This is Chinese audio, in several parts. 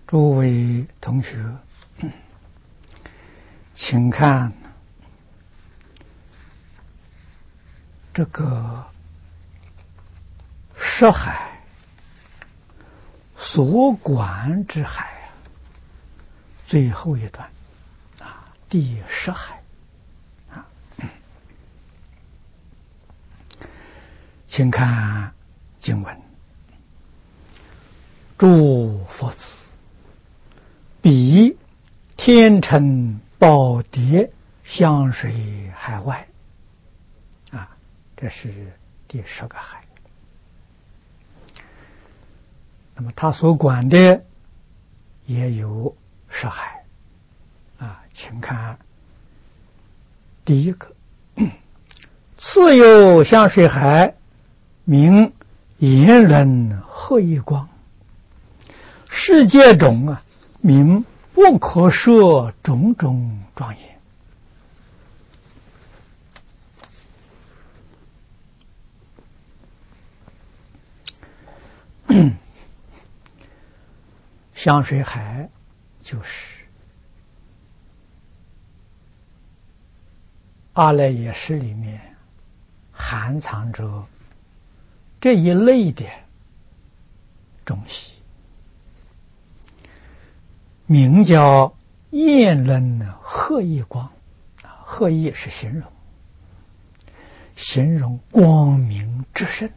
诸位同学，请看这个识海所观之海最后一段第十海请看经文：诸佛子，彼天成宝牒香水海外这是第10个海。那么他所管的也有10海请看第一个，次有香水海，名炎人鹤一光，世界中名不可说种种庄严。香水海就是阿赖耶识里面含藏着这一类的东西，名叫焰人鹤一光。鹤一是形容光明之身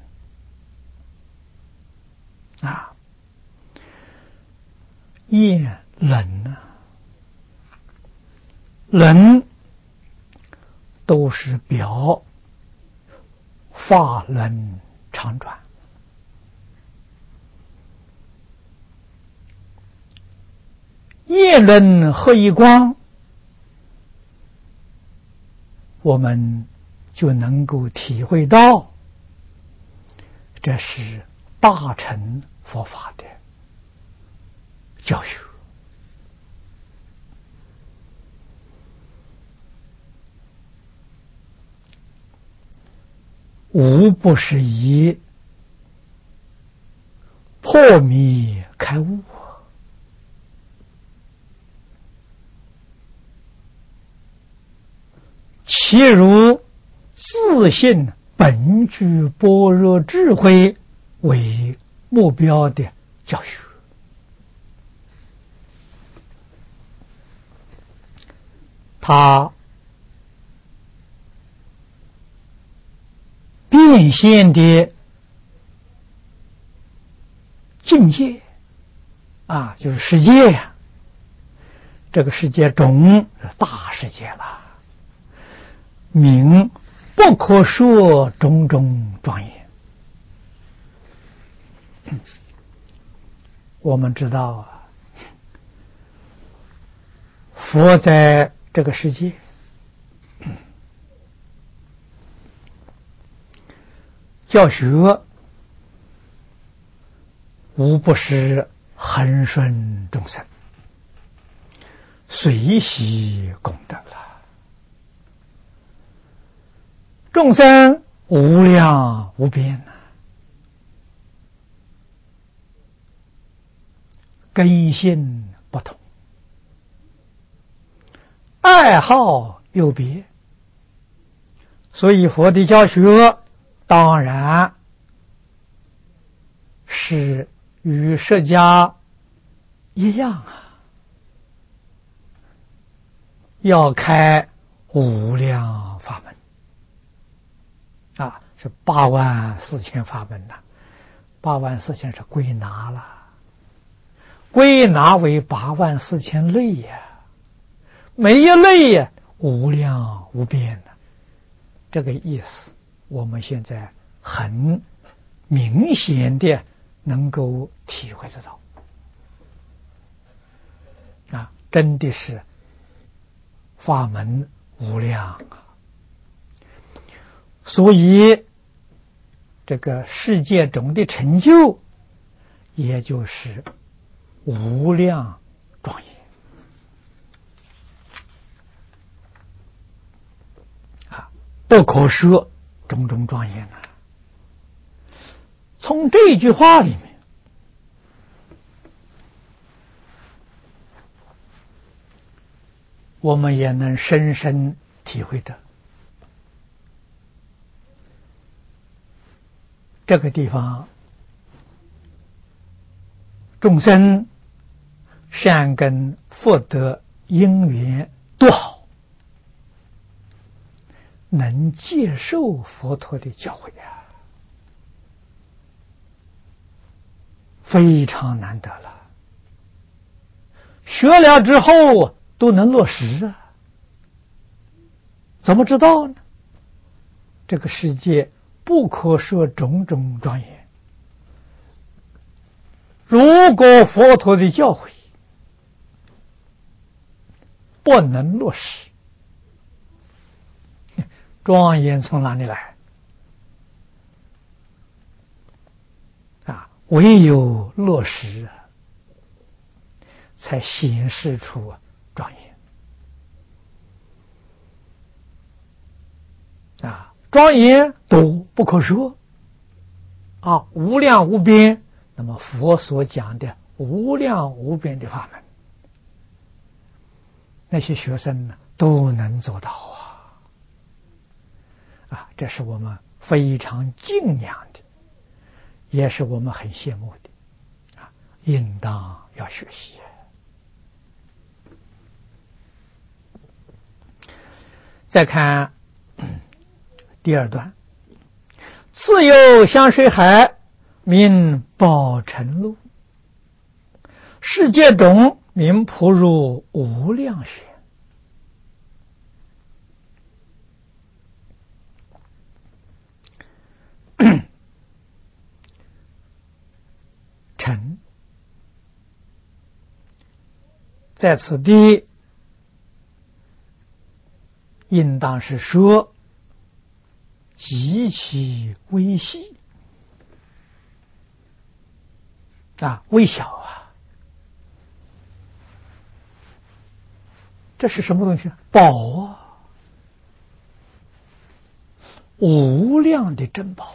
焰冷冷都是表法轮常转，焰人鹤一光，我们就能够体会到这是大乘佛法的教学。无不是以破迷开悟，其如自信本具般若智慧为目标的教学。他变现的境界就是世界这个世界中大世界了，名不可说种种庄严。我们知道佛在这个世界教学无不是恒顺众生，随喜功德了。众生无量无边根性不同，爱好有别，所以佛的教学当然是与释迦一样要开无量法门是84000法门84000是归纳了，归纳为84000类每一类无量无边这个意思我们现在很明显的能够体会得到真的是法门无量所以这个世界中的成就也就是无量庄严不可说种种庄严从这句话里面我们也能深深体会的。这个地方，众生善根福德因缘多好，能接受佛陀的教诲啊，非常难得了。学了之后都能落实啊，怎么知道呢？这个世界不可说种种庄严，如果佛陀的教诲不能落实，庄严从哪里来啊？唯有落实才显示出庄严啊！庄严都不可说啊，无量无边。那么佛所讲的无量无边的法门，那些学生呢都能做到啊！这是我们非常敬仰的，也是我们很羡慕的啊！应当要学习。再看第二段，自有香水海，名宝成路，世界中名普入无量学。成在此地应当是说极其微细啊，微小啊。这是什么东西？宝啊，无量的珍宝。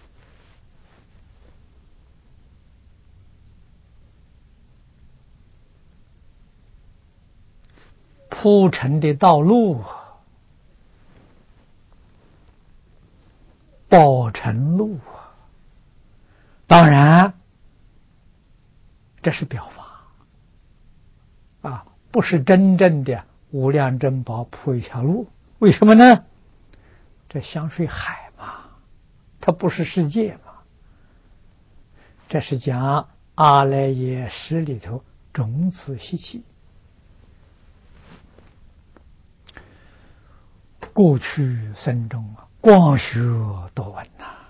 铺陈的道路，宝成路啊。当然，这是表法啊，不是真正的无量珍宝铺一条路。为什么呢？这香水海嘛，它不是世界嘛。这是讲阿赖耶识里头种子习气。过去生中光学多闻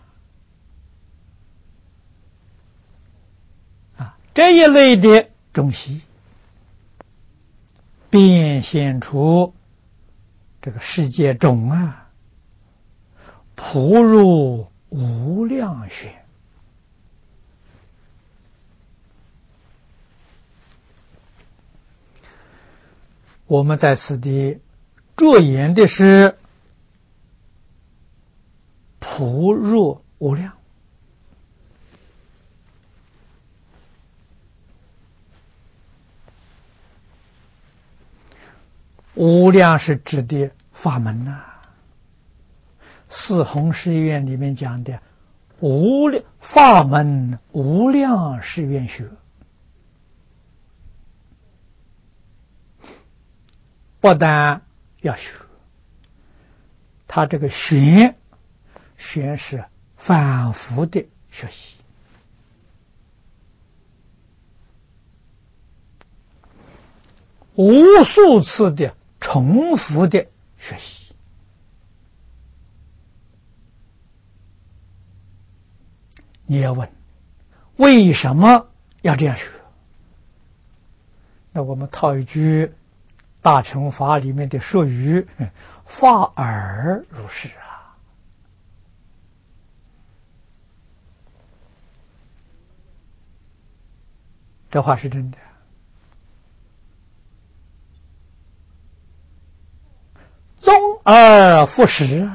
这一类的东西变现出这个世界中普入无量学。我们在此地着眼的是普入无量。无量是指的法门四弘誓愿里面讲的无量法门无量誓愿学，不但要学，他这个学是反复的学习，无数次的重复的学习。你要问为什么要这样学？那我们套一句大乘法里面的术语，法尔如是这话是真的。宗而复始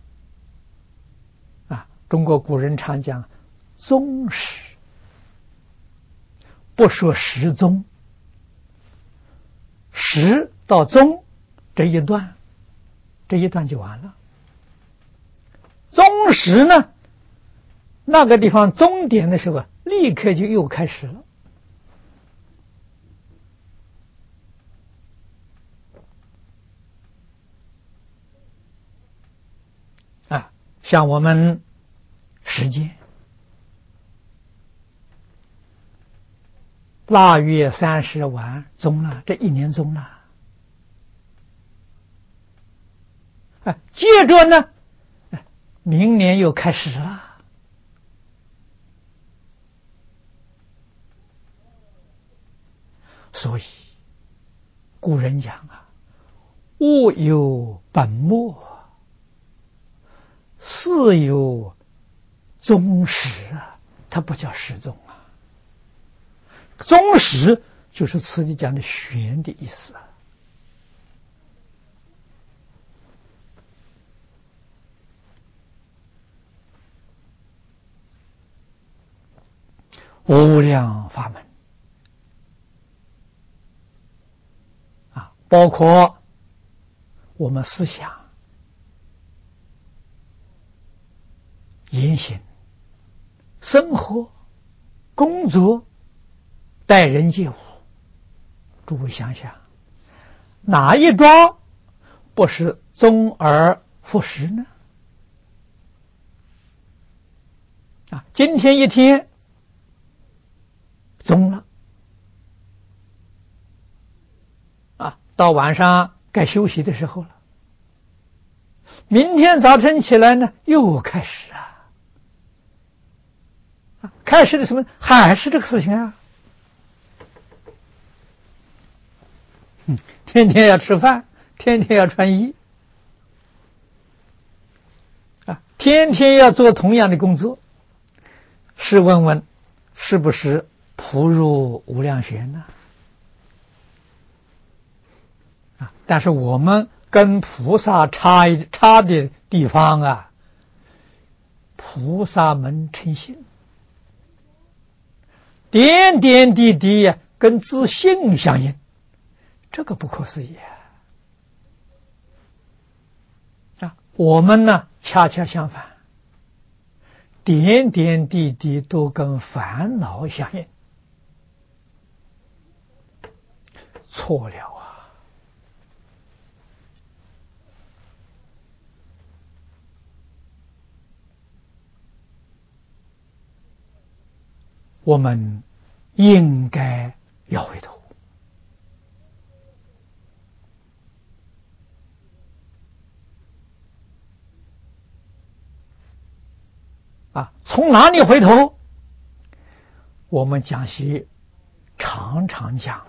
中国古人常讲宗始，不说始宗。始到宗这一段就完了。终始呢，那个地方终点的时候，立刻就又开始了。像我们时间腊月30完终了，这一年终了。接着呢，明年又开始了。所以古人讲啊，物有本末，事有终始啊，它不叫始终啊。终始就是此地讲的玄的意思啊。无量法门包括我们思想、言行、生活、工作、待人接物，诸位想想，哪一桩不是终而复始呢？今天一天终了，到晚上该休息的时候了。明天早晨起来呢，又开始开始的什么？还是这个事情啊。天天要吃饭，天天要穿衣，天天要做同样的工作。试问问，是不是普入无量玄呢？但是我们跟菩萨差的地方菩萨门称性，点点滴滴跟自性相应，这个不可思议我们呢，恰恰相反，点点滴滴都跟烦恼相应，错了我们应该要回头从哪里回头？我们讲习常常讲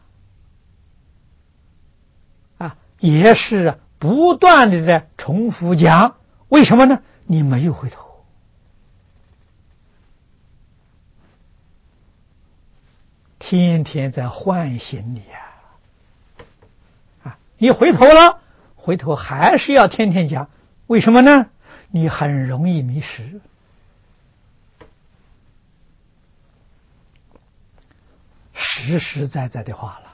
也是不断的在重复讲。为什么呢？你没有回头，天天在唤醒你你回头了，回头还是要天天讲。为什么呢？你很容易迷失。实实在在的话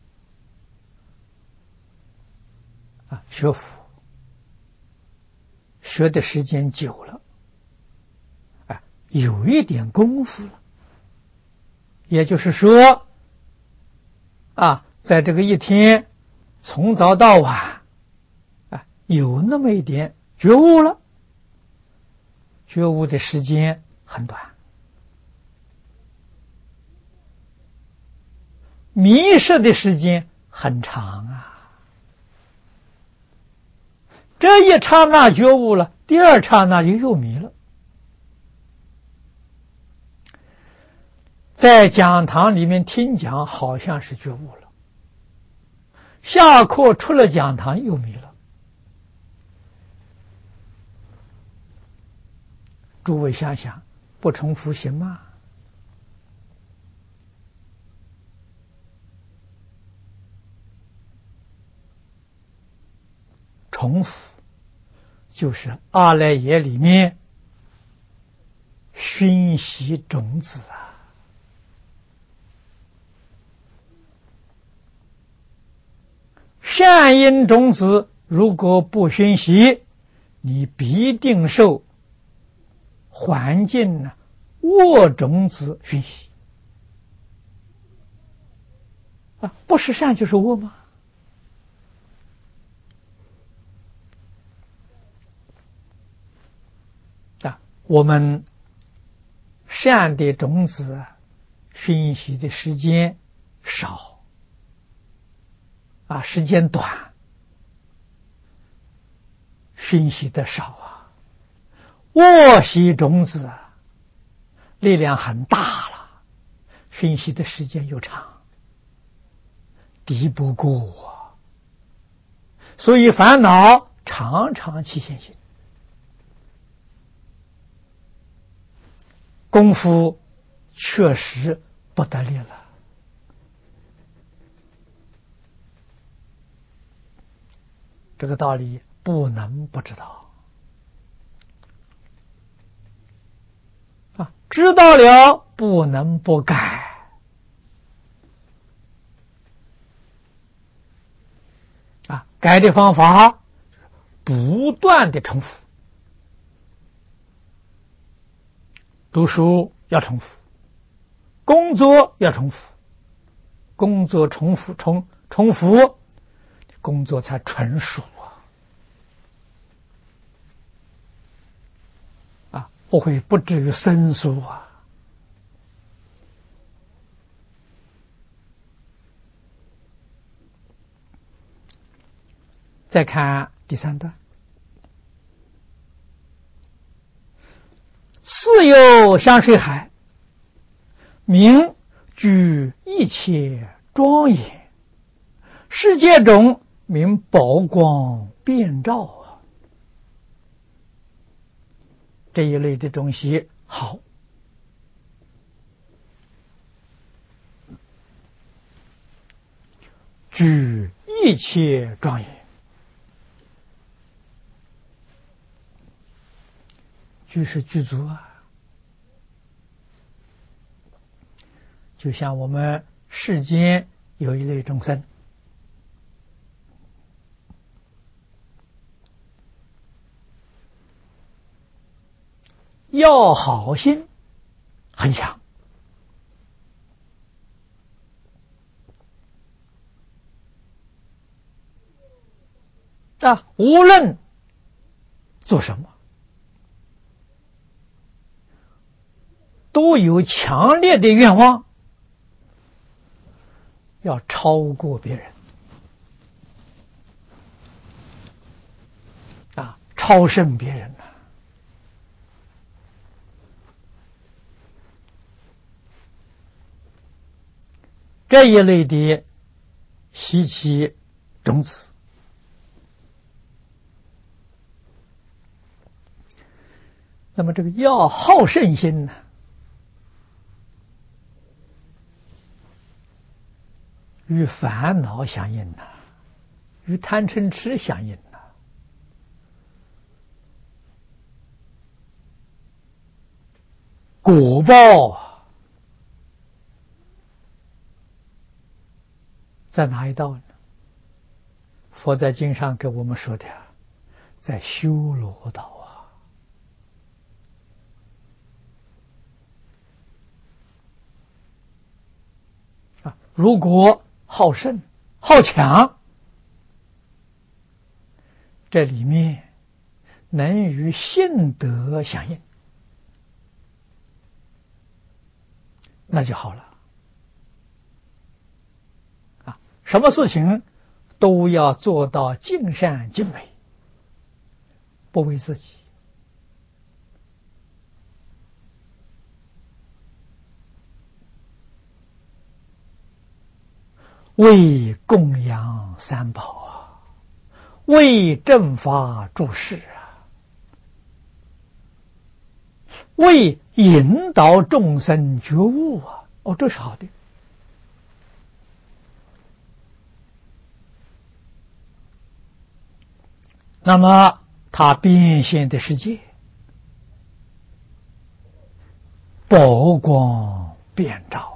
了学佛学的时间久了有一点功夫了，也就是说在这个一天从早到晚有那么一点觉悟了，觉悟的时间很短，迷失的时间很长这一刹那觉悟了，第二刹那就又迷了。在讲堂里面听讲好像是觉悟了，下课出了讲堂又迷了。诸位想想，不重复行吗？重复就是阿赖耶里面熏习种子善善因种子如果不熏习，你必定受环境恶种子熏习啊！不是善就是恶吗？啊，我们善的种子熏习的时间少啊，时间短，熏习的少啊。恶习种子力量很大了，熏习的时间又长，敌不过啊，所以烦恼常常起现行，功夫确实不得力了。这个道理不能不知道啊，知道了不能不改啊，改的方法不断的重复，读书要重复，工作要重复，工作重复重复，工作才纯熟啊，不会不至于生疏啊。再看第3段，似有香水海，名具一切庄严，世界中名宝光遍照啊。这一类的东西好，具一切庄严，具是具足啊。就像我们世间有一类众生，要好心很强，无论做什么都有强烈的愿望要超过别人超胜别人这一类的习气种子，那么这个要好胜心呢，与烦恼相应呐，与贪嗔痴相应呐。果报在哪一道呢？佛在经上给我们说的，在修罗道如果好胜好强，这里面能与性德相应，那就好了什么事情都要做到尽善尽美，不为自己，为供养三宝为正法注释为引导众生觉悟这是好的。那么他变现的世界宝光遍照，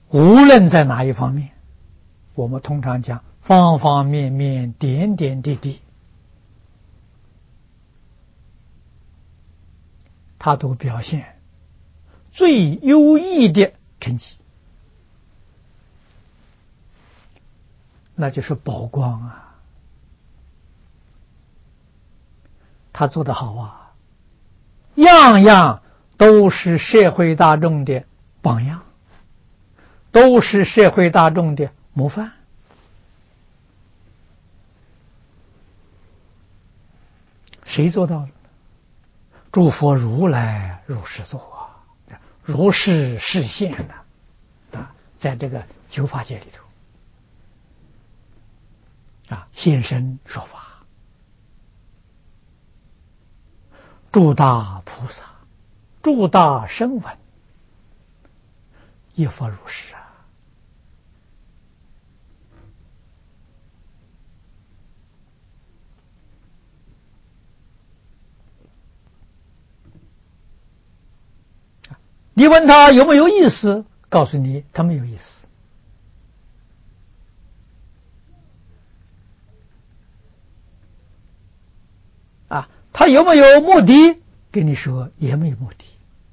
无论在哪一方面，我们通常讲方方面面、点点滴滴，它都表现最优异的成绩，那就是宝光啊！他做得好啊，样样都是社会大众的榜样，都是社会大众的模范。谁做到了？诸佛如来如是做啊，如是示现的啊，在这个九法界里头啊，现身说法，诸大菩萨、诸大声闻，亦复如是啊。你问他有没有意思？告诉你，他没有意思。啊，他有没有目的？跟你说也没有目的。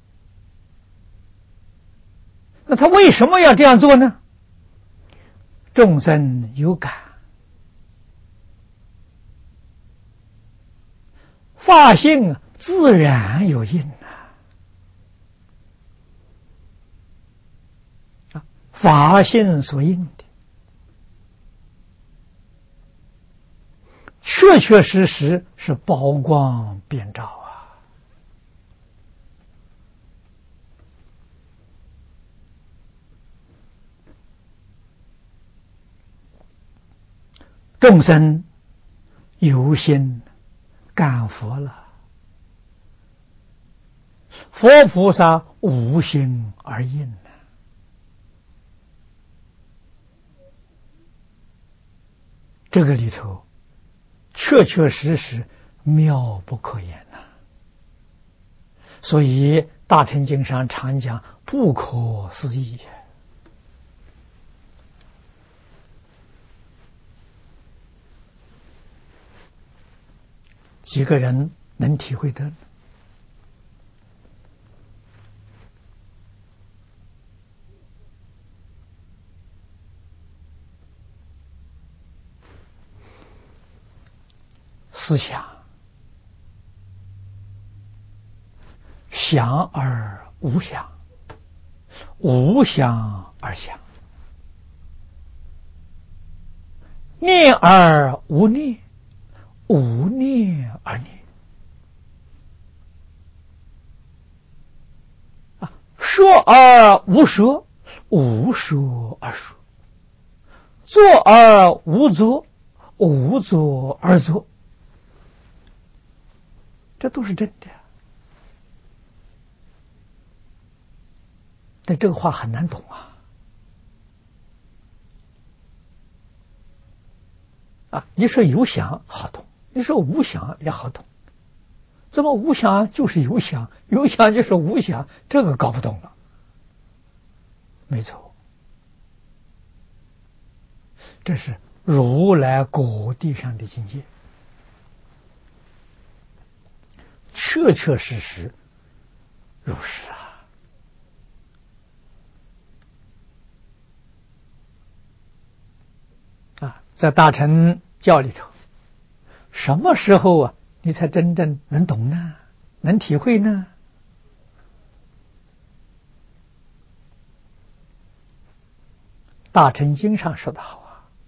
那他为什么要这样做呢？众生有感，法性自然有应啊，法性所应的，确确实实是宝光遍照啊。众生有心感佛了，佛菩萨无心而应呢。这个里头确确实实妙不可言呐。所以大乘经上常讲不可思议。几个人能体会得？思想，想而无想，无想而想，念而无念，无念而念。说而无说，无说而说；做而无做，无做而做。这都是真的。但这个话很难懂啊！你说有想好懂，你说无想也好懂。怎么无想就是有想，有想就是无想？这个搞不懂了。没错，这是如来果地上的境界，确确实实如是啊！在大乘教里头，什么时候啊，你才真正能懂呢？能体会呢？大乘经上说得好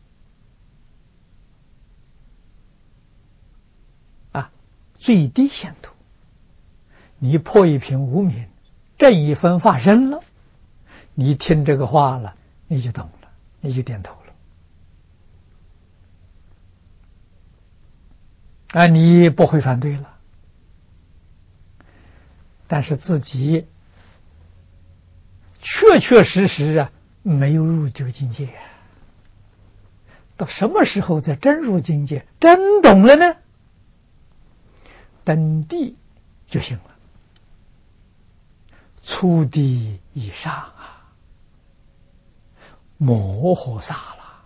啊，最低限度，你破一品无明，正一分法身了，你听这个话了，你就懂了，你就点头了啊，你不会反对了。但是自己确确实实啊，没有入这个境界啊。到什么时候才真入境界，真懂了呢？等地就行了，初地以上啊。 摩诃萨了。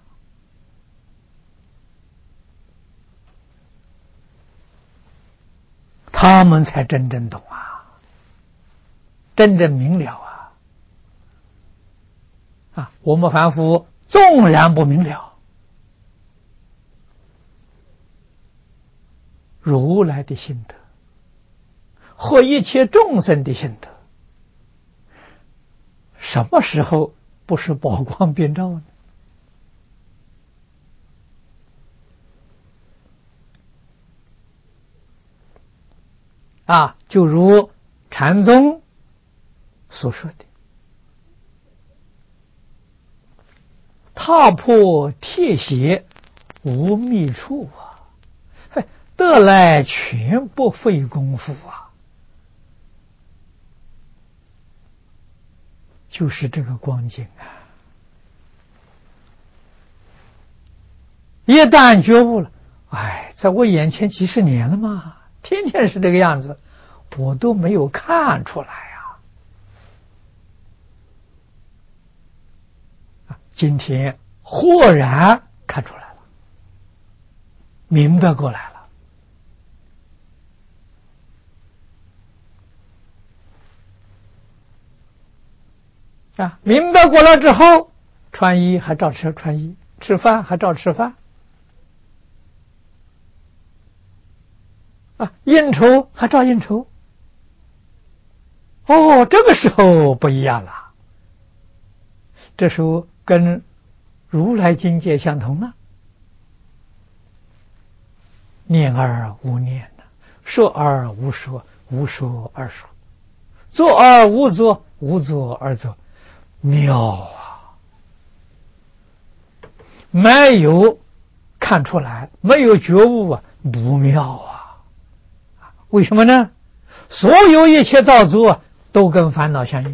他们才真正懂啊，真正明了啊！我们凡夫纵然不明了，如来的心得和一切众生的心得，什么时候不是宝光遍照呢？就如禅宗所说的，踏破铁鞋无觅处啊，得来全不费功夫啊。就是这个光景啊！一旦觉悟了，在我眼前几十年了嘛，天天是这个样子，我都没有看出来今天豁然看出来了，明白过来了明白过来之后，穿衣还照穿衣，吃饭还照吃饭应酬还照应酬。这个时候不一样了，这时候跟如来境界相同了。念而无念，说而无说，无说而说，做而无做，无做而做，妙啊！没有看出来，没有觉悟不妙啊！为什么呢？所有一切造作都跟烦恼相应，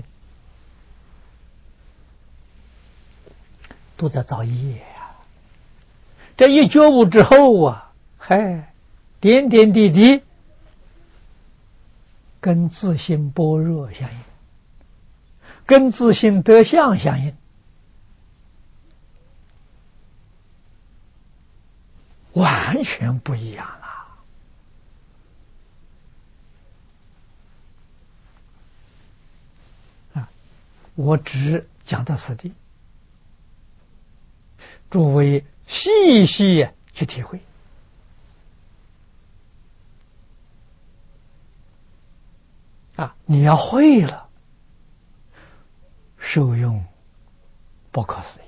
都在造业这一觉悟之后点点滴滴跟自性般若相应，跟自性德相相应，完全不一样了我只讲到此地，诸位细细去体会你要会了，受用不可思议。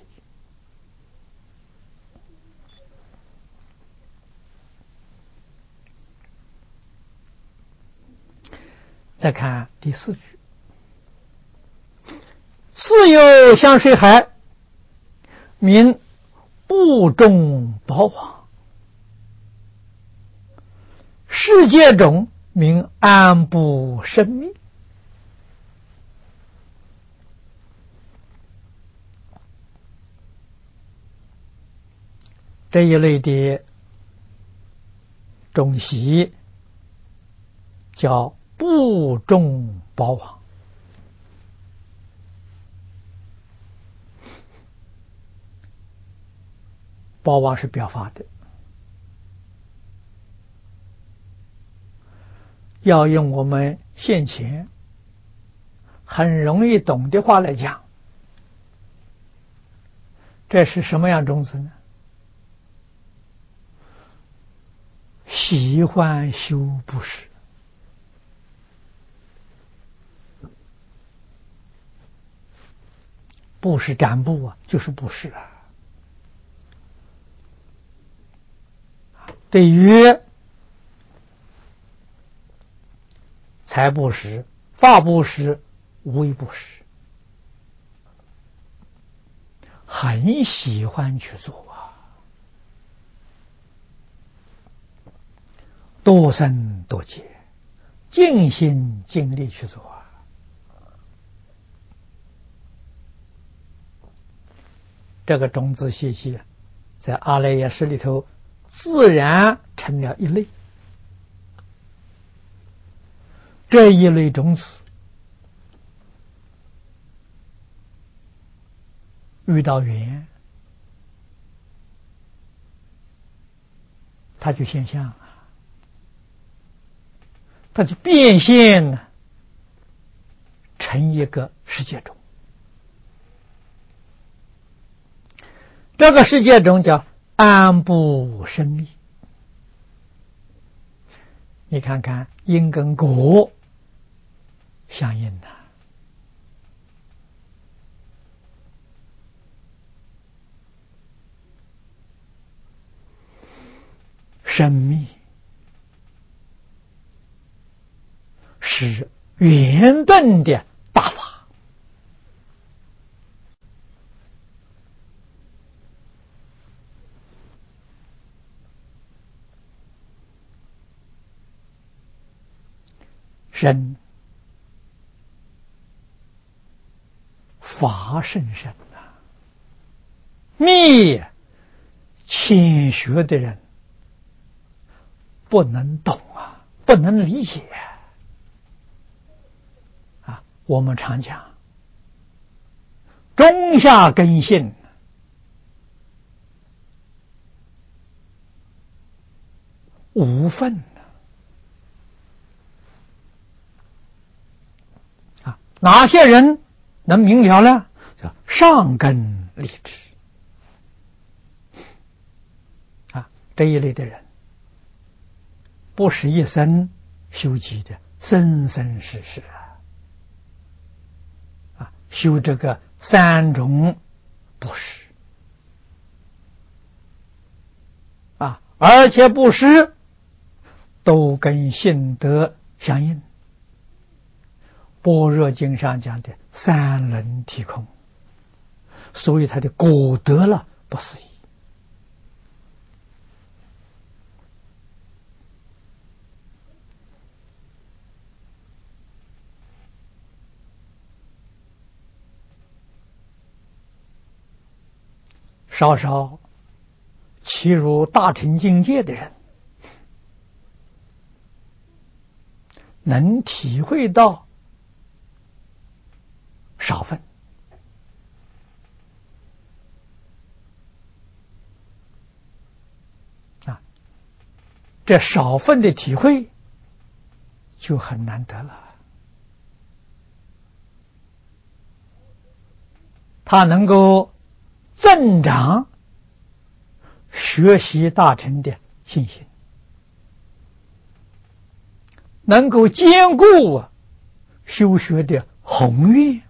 再看第4句，自有香水海，名不中宝网，世界中名安不生灭。这一类的中习叫不中宝网，宝网是表法的，要用我们现前很容易懂的话来讲，这是什么样种子呢？喜欢修布施，布施占卜就是布施对于财布施、法布施、无为布施，很喜欢去做多生多劫，尽心尽力去做这个种子习气在阿赖耶识里头自然成了一类。这一类种子遇到缘，它就现象，它就变现了，成一个世界中。这个世界中叫安不生灭。你看看因跟果相应的，生灭是圆顿的大法，生法甚深啊，灭浅学的人不能懂啊，不能理解啊。我们常讲中下根性无分啊，哪些人能明了呢？叫上根立志啊，这一类的人不是一生修集的，生生世世啊，修这个三种布施啊，而且布施都跟性德相应。般若经上讲的三轮体空，所以他的果得了不思议。稍稍契入大乘境界的人，能体会到少分啊，这少分的体会就很难得了。他能够增长学习大乘的信心，能够兼顾修学的宏愿，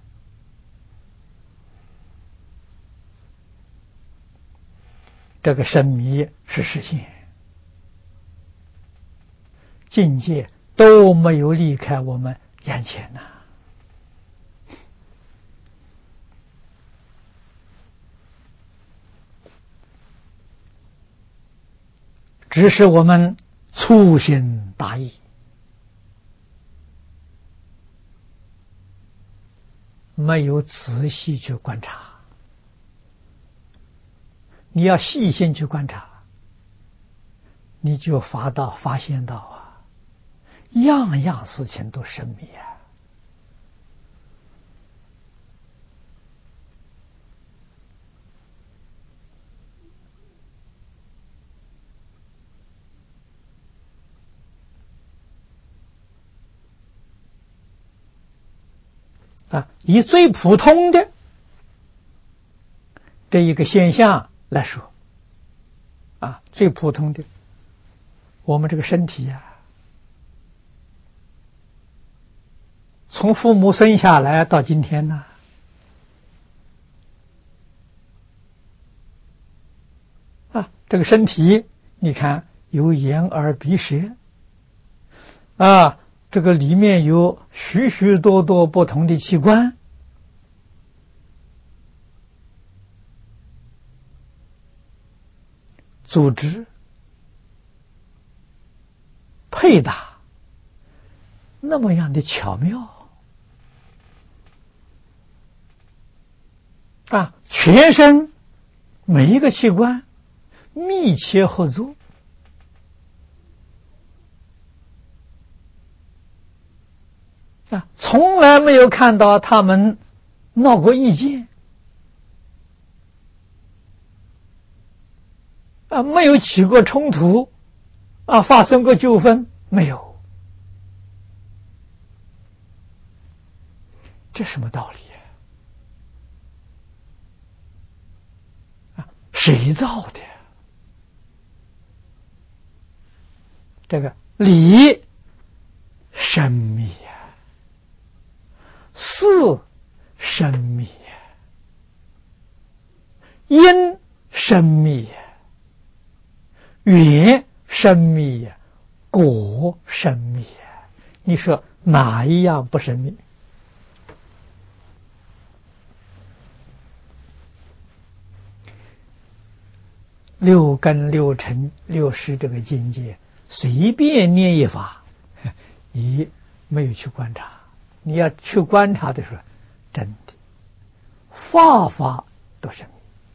这个生迷是实现，境界都没有离开我们眼前呐。只是我们粗心大意，没有仔细去观察。你要细心去观察，你就发现到啊，样样事情都神秘啊。以最普通的这一个现象来说，最普通的，我们这个身体从父母生下来到今天呢，这个身体，你看有眼耳鼻舌这个里面有许许多多不同的器官，组织配搭那么样的巧妙全身每一个器官密切合作从来没有看到他们闹过意见没有起过冲突，发生过纠纷没有？这什么道理谁造的？这个理生密事生密因生密缘生密果生密，你说哪一样不生密？六根六尘六识这个境界，随便念一法，你没有去观察。你要去观察的时候，真的法法都生密。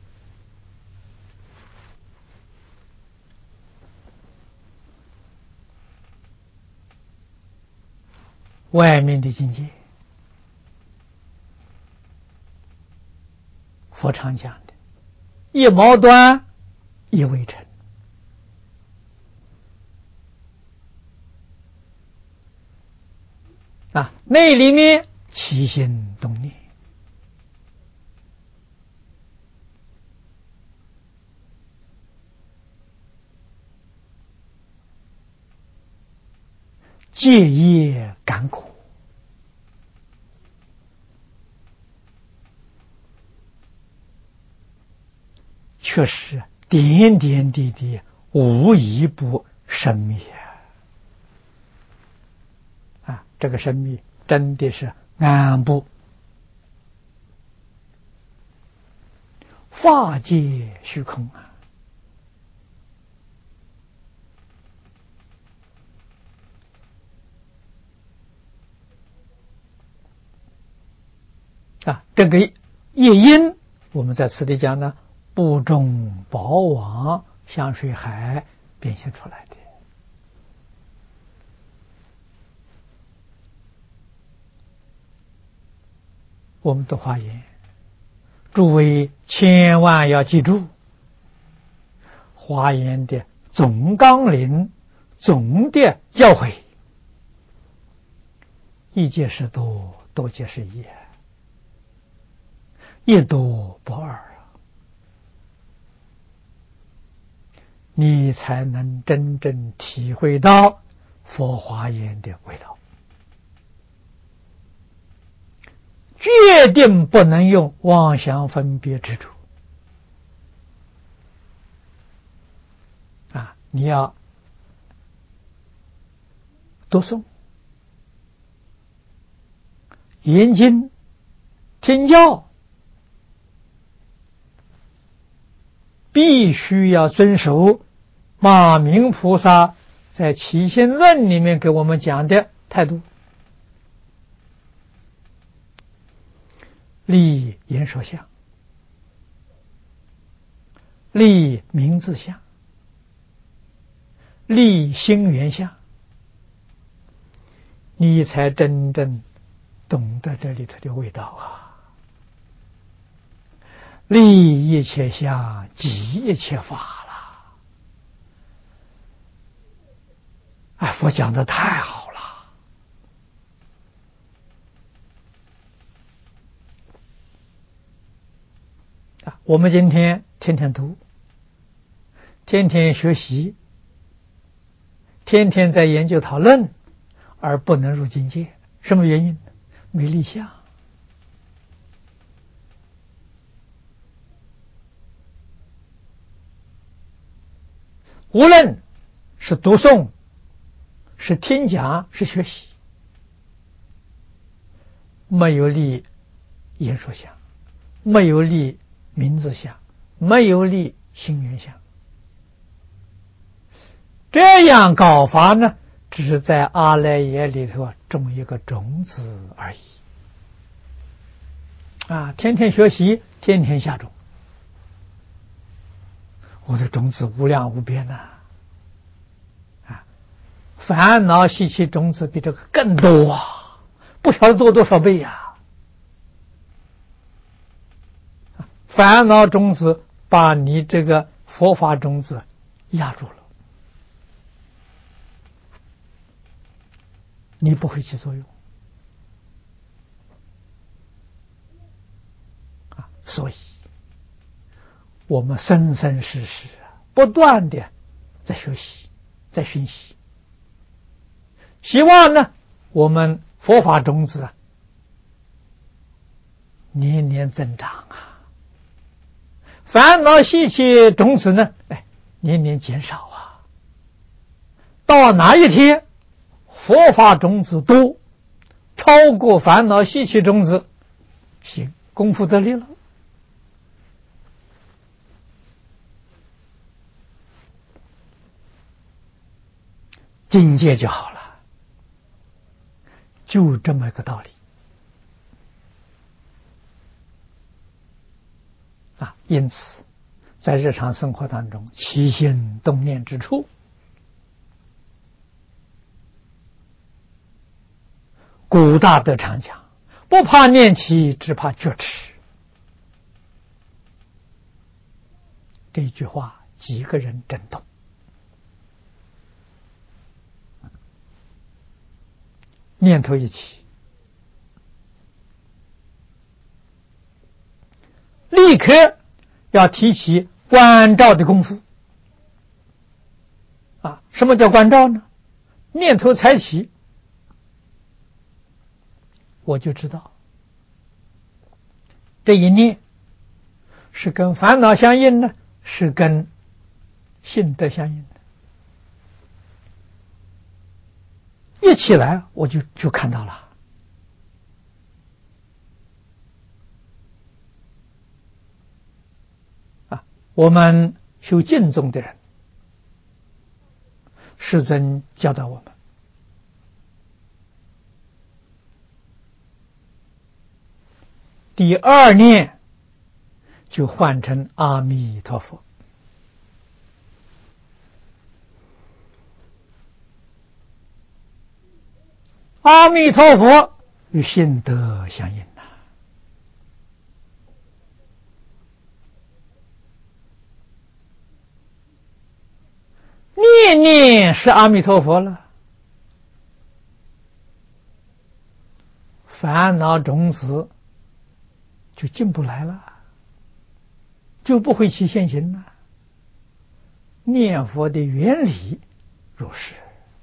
外面的境界，佛常讲的一毛端一微尘，那里面起心动念，戒业感苦，确实点点滴滴无一不生密这个生密真的是暗部法界虚空这个业因我们在此地讲呢，不中宝网香水海变现出来的。我们读华严，诸位千万要记住华严的总纲领、总的要诲，一界是多，多界是一，一多不二你才能真正体会到佛华严的味道。决定不能用妄想分别执着你要读诵研经听教，必须要遵守马明菩萨在起心论里面给我们讲的态度，立言说相，立名字相，立心缘相，你才真正懂得这里头的味道立一切相，即一切法了。佛讲的太好了。我们今天天天读，天天学习，天天在研究讨论，而不能入境界，什么原因？没立相。无论是读诵，是听讲，是学习，没有立言说相，没有立名字相，没有立心缘相，这样搞法呢，只是在阿赖耶里头种一个种子而已天天学习，天天下种，我的种子无量无边烦恼习气种子比这个更多不晓得多少倍烦恼种子把你这个佛法种子压住了，你不会起作用啊。所以，我们生生世世不断的在学习，在熏习，希望呢，我们佛法种子年年增长啊，烦恼习气种子呢，年年减少啊。到哪一天佛法种子多，超过烦恼习气种子，行，功夫得力了，境界就好了，就这么一个道理啊。因此在日常生活当中，起心动念之处，古大德常讲，不怕念起，只怕觉迟。这句话几个人震动。念头一起，立刻要提起关照的功夫啊！什么叫关照呢？念头才起，我就知道这一念是跟烦恼相应呢，是跟性德相应的。一起来我就看到了啊！我们修净宗的人，世尊教导我们，第二念就换成阿弥陀佛。阿弥陀佛与性德相应呐，念念是阿弥陀佛了，烦恼种子就进不来了，就不会起现行了。念佛的原理如是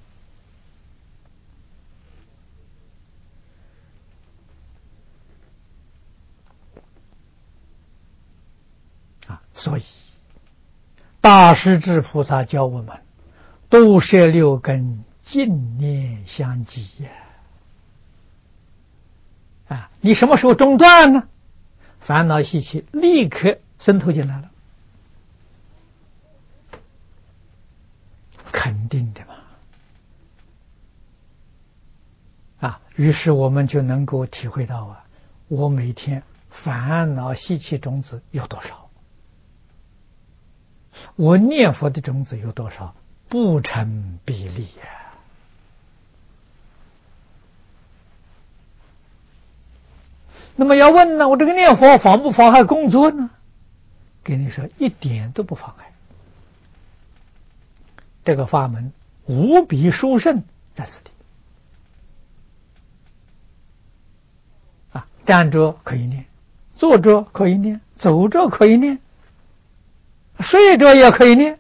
啊，所以大势至菩萨教我们度摄六根，净念相继啊！你什么时候中断呢？烦恼习气立刻渗透进来了，肯定的嘛啊！于是我们就能够体会到啊，我每天烦恼习气种子有多少，我念佛的种子有多少，不成比例呀。那么要问呢，我这个念佛妨不妨碍工作呢？给你说，一点都不妨碍。这个法门无比殊胜在此地啊！站着可以念，坐着可以念，走着可以念，睡着也可以念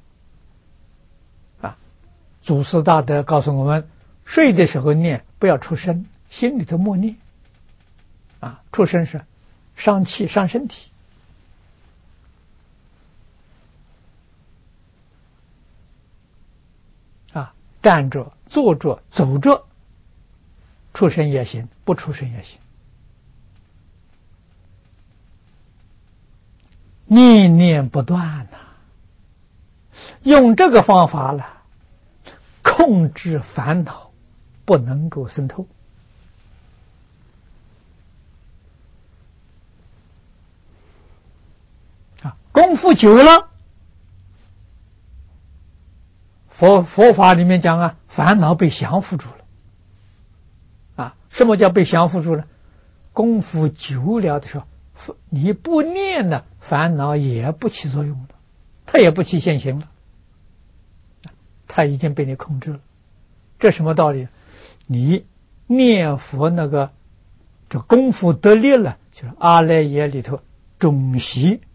啊！祖师大德告诉我们，睡的时候念，不要出声，心里头默念啊！出声是伤气伤身体啊！站着、坐着、走着，出声也行，不出声也行。念念不断呐，用这个方法了，控制烦恼不能够渗透啊。功夫久了，佛法里面讲啊，烦恼被降服住了啊。什么叫被降服住了？功夫久了的时候，你不念了，烦恼也不起作用了，它也不起现行了他已经被你控制了。这什么道理？你念佛那个这功夫得力了，就是阿赖耶里头中习